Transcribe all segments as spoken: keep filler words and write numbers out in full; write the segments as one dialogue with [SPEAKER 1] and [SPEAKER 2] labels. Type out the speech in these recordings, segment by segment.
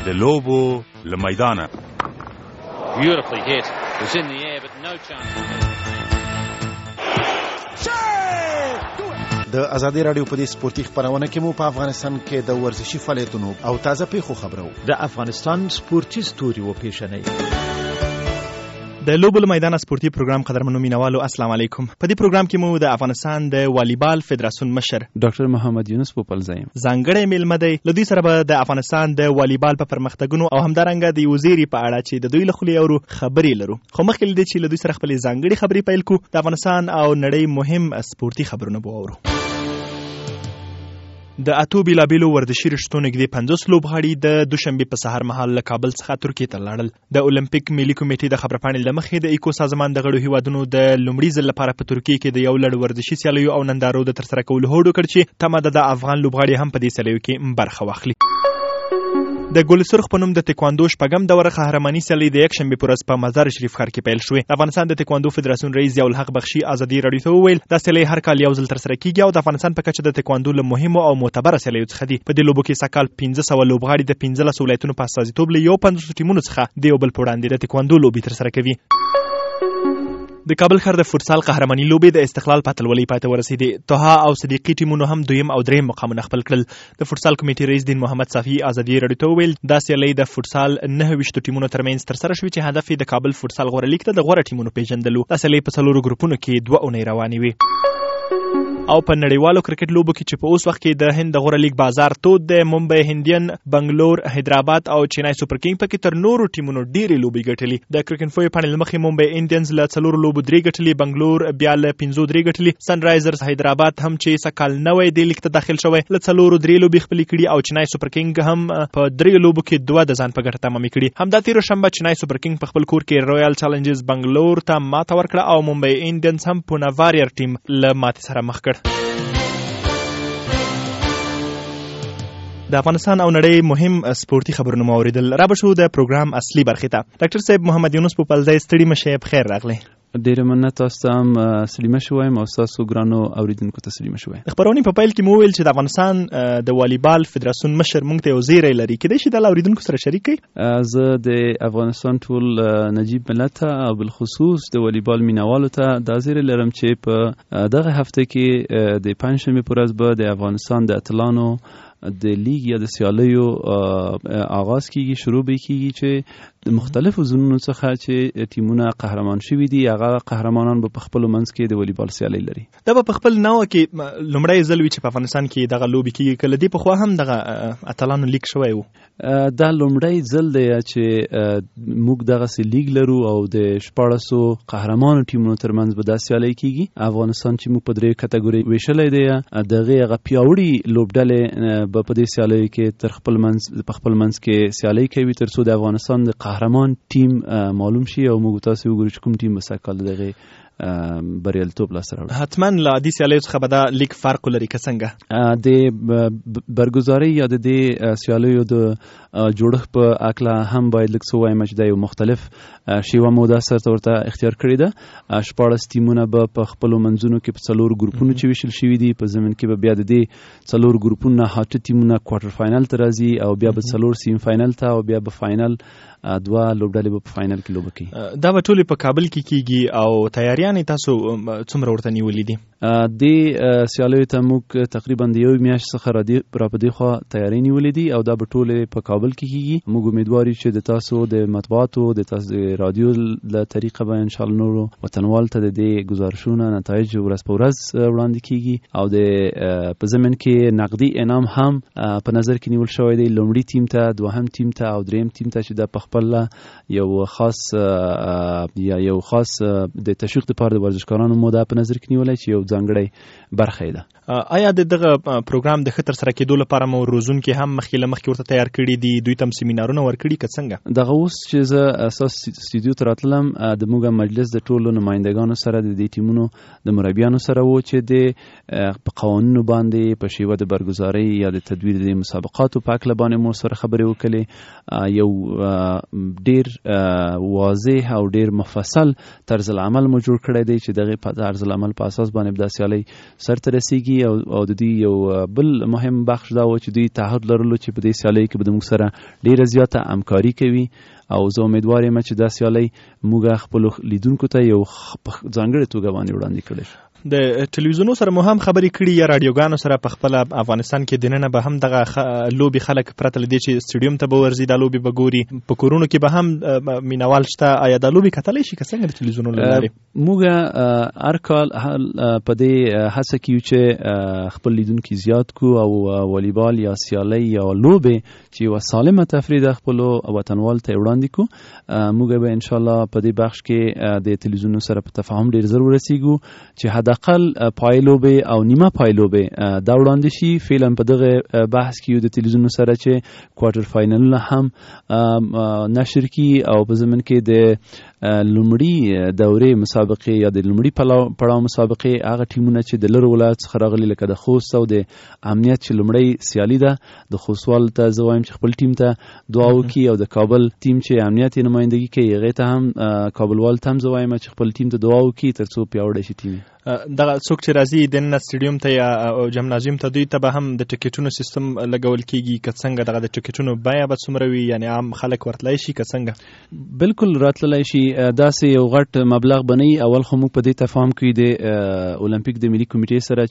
[SPEAKER 1] د لوبو له میدانه.
[SPEAKER 2] Beautifully hit. It was in the air but no chance.
[SPEAKER 3] د ازادي رادیو په دې سپورتي خبرونه کې مو په افغانستان کې د ورزشي فعالیتونو او تازه پیښو خبرو.
[SPEAKER 4] د افغانستان سپورتي ستوري و پیښنې
[SPEAKER 5] د لوبو له میدان سپورتي پروګرام قدرمنو مینوالو السلام علیکم. په دې پروګرام کې مو د افغانستان د والیبال فدراسیون مشر
[SPEAKER 6] ډاکټر محمد یونس پوپلزی
[SPEAKER 5] ځانګړی میلمه دی. له دوی سره به د افغانستان د والیبال په پرمختګونو او همدارنګه د وزیري په اړه چې د دوی له خولې اورو خبرې لرو. خو مخکې له دې چې له دوی سره خپلې ځانګړې خبرې پیل کړو، د افغانستان او نړۍ مهم سپورتي خبرونه به واورو. د اتو بیلابیلو ورزشي رشتو نږدې پنځوس لوبغاړي د دوشنبې په سهار مهال له کابل څخه ترکیې ته لاړل. د اولمپیک ملي کمیټې د خبرپاڼې له مخې د ایکو سازمان د غړو هیوادونو د لومړي ځل لپاره په ترکیې کې د یو لړ ورزشي سیالیو او نندارو د ترسره کولو هوډ وکړ چې تمه ده د افغان لوبغاړي هم په دې سیالیو کې برخه واخلي. د ګل سرخ په نوم د تکواندو شپږم دوره قهرماني سیالي د یکشنبې په ورځ په مزار شریف ښار کې پیل شوې. افغانستان د تکواندو فدراسیون رئیس ضیاء الحق بخشي ازادي رادیو ته وویل دا سیالي هر کال یو ځل ترسره کیږي او د افغانستان په کچه د تکواندو له مهمو او معتبره سیالیو څخه دي. په دې لوبو کې سږکال پنځه سوه لوبغاړي د پنځلسو ولایتونو په استازیتوب له یو پنځوسو ټیمونو څخه د یو بل په وړاندې د تکواندو لوبې ترسره کوي. د کابل ښار د فوټسال قهرماني لوبې د استقلال په اتلولۍ پای ته ورسېدې. طه او صدیقي ټیمونو هم دویم او دریم مقامونه خپل کړل. د فوټسال کمیټې رئیس دین محمد صافي ازادي رادیو ته وویل دا سیالۍ د فوټسال نهه ویشتو ټیمونو ترمنځ ترسره شوې چې هدف یې د کابل فوټسال غوره لیګ ته د غوره ټیمونو پیژندلو. دا سیالۍ په څلورو ګروپونو کې دوه اونۍ روانې وې. او په نړیوالو کرکټ لوبو کې چې په اوس وخت کې د هند د غوره لیګ بازار تود د ممبئی هندین، بنگلور، حیدرآباد او چینای سوپر کینګ پکې تر نورو ټیمونو ډېرې لوبې ګټلې. د کرکټ فوی پاڼې له مخې ممبئی انډینز له څلورو لوبو درې ګټلې، بنگلور بیا له پنځو درې ګټلې، سن رایزرز حیدرآباد هم چې سکال نوی د لیګ ته داخل شوی له څلورو درې لوبې خپلې کړي او چینای سوپر کینګ هم په درې لوبو کې دوه د ځان په ګټه تمامې کړي. همدا تېره شنبه چینای سوپر کینګ په خپل کور کې رویال چالنجرز بنگلور ته ماته ورکړه او ممبئی انډینز هم پونه واریر ټیم له ماتې سره مخ کړ. د افغانستان او نړۍ مهم سپورتي خبرونه مو اوریدل. را به شو د پروګرام اصلي برخې ته. ډاکټر صاحب محمد یونس پوپلزی ستړي مشه، بخیر راغلی.
[SPEAKER 6] ډېره مننه، تاسو ته هم سلامه شوم او تاسو ګرانو اوریدونکو ته سلامه شوم.
[SPEAKER 5] د خبرونې په پیل کې مو ویل چې د افغانستان د والیبال فدراسیون مشر مونږ ته یو زیری لري، کېدای شي د اوریدونکو سره شریک کړي.
[SPEAKER 6] زه د افغانستان ټول نجیب ملت او بالخصوص د والیبال مینوالو ته دا زیری لرم چې په دغه هفته کې د پنجشنبې په ورځ به د افغانستان د اتلانو د لیگ یا د سیالیو آغاز کیږي، شروع به کیږي چې د مختلفو زونونو څخه چې ټیمونه قهرمان شوي دي هغه قهرمانان به په خپلو منځ کې د والیبال سیالۍ لري.
[SPEAKER 5] دا به په خپل نوع کې لومړی ځل وي چې په افغانستان کې دغه لوبې کیږي، که له دې پخوا هم دغه اتلانو لیگ شوی و؟
[SPEAKER 6] دا لومړی ځل دی چې موږ دغسې لیگ لرو او د شپاړسو قهرمانو ټیمونو ترمنځ به دا سیالۍ کیږي. افغانستان چې موږ په درې کټګورۍ ویشلی دی، د هغې هغه پیاوړي لوبډلې به په دې سیالیو کې تر خپل منځ په خپل منځ کې سیالۍ کوي تر څو د افغانستان د قهرمان ټیم معلوم شي او موږ تاسو وګورو چې کوم ټیم به سږکال دغې بریالیتوب لاسته راوړي.
[SPEAKER 5] حتما له عادي سیالیو څخه به دا لیګ فرق ولري که څنګه؟
[SPEAKER 6] د برګزارۍ یا د دې سیالیو د جوړښت په هکله هم باید لږ څه ووایم چې دا یو مختلف شیوه مو دا سرته ورته اختیار کړې ده. شپاړس ټیمونه به په خپلو منځونو کې په څلورو ګروپونو چې ویشل شوي دي، په ضمن کې به بیا د دې څلور ګروپونو نه اته ټیمونه کوارټر فاینل ته راځي او بیا به څلور سیم فاینل ته او بیا به فاینل دوه لوبډلې به په فاینل کې لوبه کوي.
[SPEAKER 5] دا به ټولې په کابل کې کیږي او تیاریانې تاسو څومره ورته نیولې دي؟
[SPEAKER 6] دې سیالیو ته موږ تقریبا د یو میاشت څخه را په دې خوا تیاری نیولې دي او دا به ټولې په کابل کې کیږي. موږ امیدوار یو چې د تاسو د مطبوعاتو د تاسو د رادیو له طریقه به انشاءالله نورو وطنوالو ته د دې ګزارشونه نتایج ورځ په ورځ وړاندې کیږي او د په ضمن کې نقدي انعام هم په نظر کې نیول شوی دی، لومړي ټیم ته، دوهم ټیم ته او دریم ټیم ته چې د خپل یو خاص یا یو خاص د تشویق لپاره د ورزشکارانو مو دا په نظر کې نیولای چې یو ځانګړی برخه ده.
[SPEAKER 5] آیا د دغه پروګرام د ښه ترسره کېدو لپاره مو روزونکي هم مخکې له مخکې ورته تیار کړي دي، دوی ته هم سیمینارونه ورکړي که څنګه؟
[SPEAKER 6] دغه اوس چې زه اساس استودیو ته راتلم د موږ مجلس د ټولو نمایندګانو سره د دې ټیمونو د مربیانو سره و چې د په قوانینو باندې په شیوه د برګزارۍ یا د تدویر د مسابقاتو په هکله باندې مو سره خبرې وکړې. یو ډیر واضح او ډیر مفصل طرز العمل مو جوړ کړی دی چې دغه په عرض العمل په اساس باندې د سیالي سرته رسیږي او او د دې یو بل مهم بخش دا و چې دوی تعهد لرلو چې په دې سیالي کې به د موږ سره ډیره زیاته همکاري کوي او زه امیدوار یم چې دا سیالي موږ خپل لیدونکو ته یو ځانګړې توګه باندې وړاندې کړی شو.
[SPEAKER 5] د ټلویزیونو سره مو هم خبرې کړي یا رادیوګانو سره په خپل افغانستان کې دننه به هم دغه خ... لوبي خلک پرته لدی چې سټیډیوم ته به ورځي دا لوبي به ګوري په کورونو کې به هم مینوال شته آیا دا لوبي کتلی شي که څنګه د ټلویزیونو لارې
[SPEAKER 6] موږ هر کال په دې هڅه کوي چې خپل لیدونکي زیات کو او والیبال یا سیالي یا لوبي چې یو سالمه تفریح د خپل وطنوال ته وړاندې کو موږ به ان شاء الله په دې بخش کې د ټلویزیونو سره په تفاهم ډیر ضروري رسیږو چې حداقل پایلوبه او نیمه پایلوبه دا وړاندې شي. فعلا په دغه بحث کې د ټلویزیون سره چې کوارټر فاینل هم نشر کی او په زمن کې د لومړی دورې مسابقې یا د لومړی پړاو مسابقې هغه ټیمونه چې د لر ولایت څخه راغلي لکه د خوست او د امنیت چې لومړی سیالي ده د خوستوال ته زه وایم چې خپل ټیم ته دعا وکړي او د کابل ټیم چې امنیت یې نمایندګي کوي هغې ته هم کابلوال ته هم زه وایم چې خپل ټیم ته دعا وکړي تر څو پیاوړی شي ټیم.
[SPEAKER 5] دغه څوک چې راځي دننه سټیډیوم ته یا جمنازیوم ته دوی ته به هم د ټیکټونو سیستم لګول کیږي که څنګه دغه د ټیکټونو بیه به څومره وي یعنی عام خلک ورتلی شي که څنګه؟
[SPEAKER 6] بالکل راتللی شي داسې یو غټ مبلغ بنئ. اول خو موږ په دې تفاهم کوي د اولمپیک د ملي کمیټې سره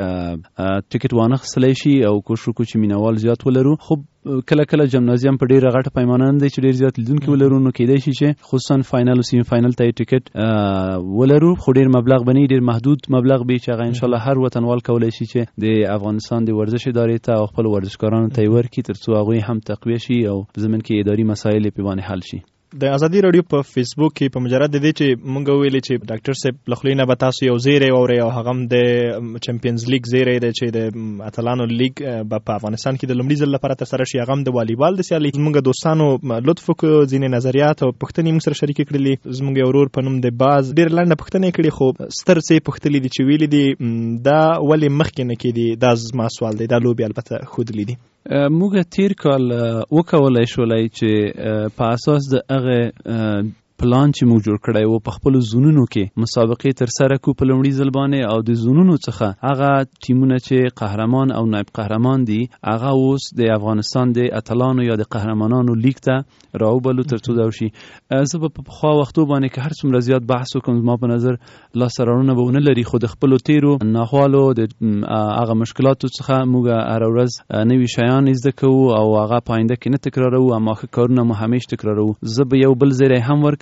[SPEAKER 6] چې ټیکټ وانه خصلی شي او کوشش وکړو چې مینوال زیات ولرو. خو کله کله جمنازیم په ډیره غټه پیمانه نه دی چې ډیر زیات لیدونکي ولرو نو کېدای شي چې خصوصا فاینل او سیمی فاینل ته ټیکټ ولرو خو ډیر مبلغ بنئ ډیر محدود مبلغ به چې هغه ان شاء الله هر وطنوال کولی شي چې د افغانستان د ورزش ادارې ته او خپل ورزشکارانو ته یې ورکړي تر څو هغوی هم تقویه شي او په زمین کې اداري مسایل یې پې باندې حل شي.
[SPEAKER 5] د ازادي رادیو په فیسبوک کې په مجرد د دې چې مونږ ویلې چې ډاکټر صاحب له خولې نه به تاسو یو زیری واورئ او هغه هم د چمپیونز لیګ زیری دی چې د اتلانو لیګ به په افغانستان کې د لومړي ځل لپاره ترسره شي هغه هم د والیبال د سیالۍ. زموږ دوستانو لطف وکړو ځینې نظریات او پوښتنې موږ سره شریکې کړلې. زموږ یو ورور په نوم د باز ډېر لنډه پوښتنې کړې خو ستر څه یې پوښتلي دي چې ویلي دي دا ولې مخکې نه کېدي. دا زما سوال دی. دا لوبې البته ښودلي دي.
[SPEAKER 6] موږ تیر کال وکولای شولای چې په اساس د هغه پلان چې موږ جوړ کړی و په خپلو زونونو کې مسابقې ترسره کړو په لومړي ځل باندې او د زونونو څخه هغه ټیمونه چې قهرمان او نایب قهرمان دي هغه اوس د افغانستان د اتلانو یا د قهرمانانو لیګ ته راوبلو تر څو دا وشي. زه به په پخوا وختو باندې که هر څومره زیات بحث وکړم زما په نظر لاسته راوړنه به ونه لري خو د خپلو تیرو ناخوالو د هغه مشکلاتو څخه موږ هره ورځ نوي شیان زده کوو او هغه په آینده کې نه تکراروو اما ښه کارونه مو همیش تکراروو. زه به یو بل زیری هم ورکړم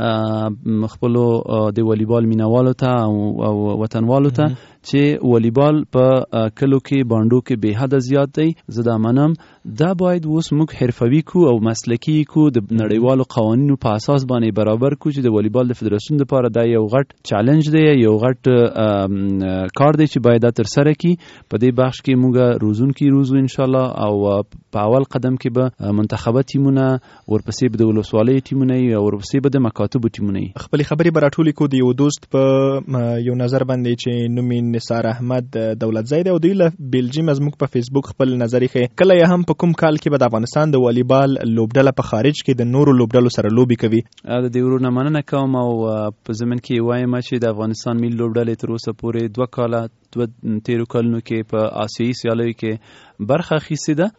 [SPEAKER 6] خپلو د والیبال مینوالو ته او وطنوالو ته چې والیبال په کلو کې بانډو کې به حد زیات دی. زه دا منم دا باید اوس موږ حرفوي کو او مسلکی کو د نړیوالو قوانینو په اساس باندې برابر کو چې د والیبال د فدراسیون لپاره دا یو غټ چالنج دی یو غټ کار دی چې باید تر سره کی. په دې بخش کې موږ روزونکي روزو ان شاء الله او په اول قدم کې به منتخبه ټیمونه ورپسې به د ولسوالۍ ټیمونه او ورپسې به د مکاتبو ټیمونه.
[SPEAKER 5] خپل خبرې به راټولې کو د یو دوست په یو نظر باندې چې نومي نثار احمد دولت زید او دوی له بیلجیم از موږ په فیسبوک خپل نظر یې کله یې هم په کوم کال کې به د افغانستان د والیبال لوبډله په خارج کې د نورو لوبډلو سره لوبي کوي.
[SPEAKER 6] د دې ورونه مننه کوم او په زمین کې وایم چې د افغانستان ملي لوبډلې تر اوسه پورې دوه کاله دوه تیرو کالونو کې په آسیایي سیالیو کې برخه اخیستې ده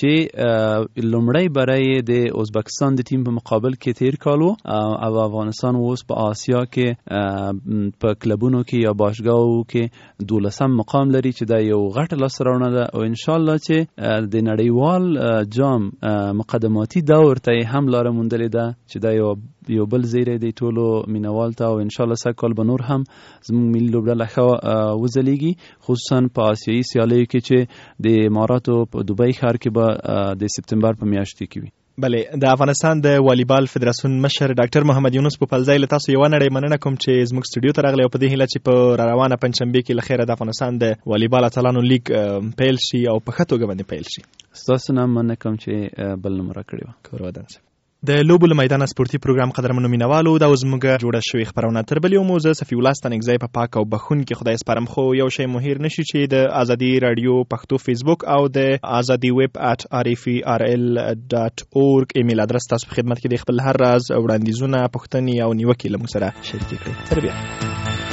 [SPEAKER 6] چې لومړی برای د ازبکستان د ټیم په مقابل کې تیر کال و او افغانستان اوس په آسیا کې په کلبونو کې یا باشګاهو کې دولسم مقام لري چې دا یو غټه لاسته راوړنه ده او ان شاء الله چې د نړیوال جام مقدماتي دور ته هم لاره موندلې ده چې دا یو یو بل زیری دی ټولو مینوال ته او ان شاء الله سږ کال به نور هم زموږ ملي لوبډله ښه وځلیږي خصوصا په آسیایي سیالیو کې چې د اماراتو په دوبۍ ښار کې به د سپتمبر په میاشت کې وي.
[SPEAKER 5] بله د افغانستان د والیبال فدراسیون مشر ډاکټر محمد یونس پوپلزی له تاسو یو نړۍ مننه کوم چې زموږ سټوډیو ته راغلی او په دې هیله چې په را روانه پنجشنبې کې له خیره د افغانستان د والیبال اتلانو لیګ پیل شي او په ښه توګه باندې پیل شي.
[SPEAKER 6] ستاسو نه مننه کوم چې بلنه مو راکړې وه.
[SPEAKER 5] کور ودان شه. د لوبو له میدان سپورتي پروګرام قدرمنو مینوالو دا زموږ جوړه شوې خبرونه تر بلې مو زه صفي الله ستانکزی په پاک او بخښونکي خدای سپارم، خو یو شی مو هیر نشي چې د ازادي رادیو پښتو فیسبوک او د ازادي ویب ات ار اف ار ال ډاټ اورګ ایمیل ادرس تاسو په خدمت کې د خپل هر راز وړاندیزونه، پوښتنې او نیوکې له موږ سره شریک کړئ. تر بیا.